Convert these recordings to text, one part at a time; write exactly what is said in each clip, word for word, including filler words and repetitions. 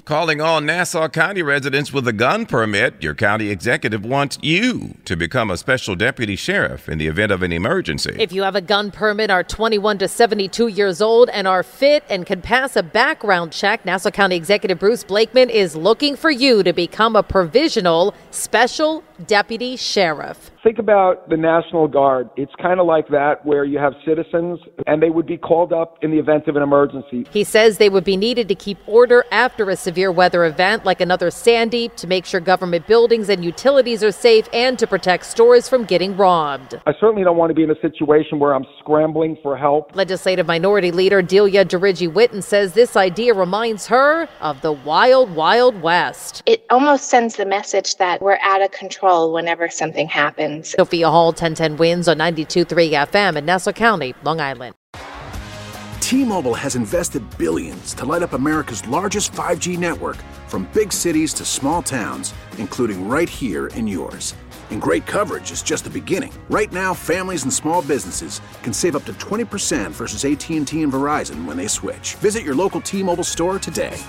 Calling all Nassau County residents with a gun permit, your county executive wants you to become a special deputy sheriff in the event of an emergency. If you have a gun permit, are twenty-one to seventy-two years old, and are fit and can pass a background check, Nassau County Executive Bruce Blakeman is looking for you to become a provisional special deputy sheriff. Think about the National Guard. It's kind of like that, where you have citizens and they would be called up in the event of an emergency. He says they would be needed to keep order after a severe weather event like another Sandy, to make sure government buildings and utilities are safe, and to protect stores from getting robbed. I certainly don't want to be in a situation where I'm scrambling for help. Legislative Minority Leader Delia Dirigi-Whitten says this idea reminds her of the wild, wild West. It almost sends the message that we're out of control whenever something happens. Sophia Hall, ten ten Wins on ninety-two point three F M in Nassau County, Long Island. T-Mobile has invested billions to light up America's largest five G network, from big cities to small towns, including right here in yours. And great coverage is just the beginning. Right now, families and small businesses can save up to twenty percent versus A T and T and Verizon when they switch. Visit your local T-Mobile store today.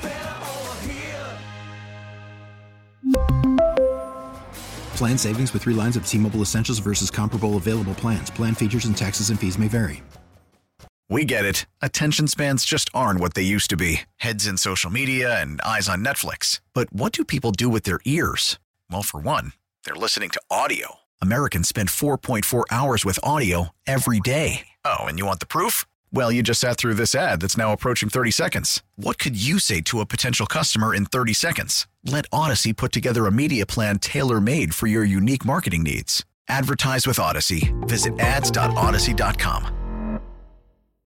Plan savings with three lines of T-Mobile Essentials versus comparable available plans. Plan features and taxes and fees may vary. We get it. Attention spans just aren't what they used to be. Heads in social media and eyes on Netflix. But what do people do with their ears? Well, for one, they're listening to audio. Americans spend four point four hours with audio every day. Oh, and you want the proof? Well, you just sat through this ad that's now approaching thirty seconds. What could you say to a potential customer in thirty seconds? Let Odyssey put together a media plan tailor-made for your unique marketing needs. Advertise with Odyssey. Visit ads dot odyssey dot com.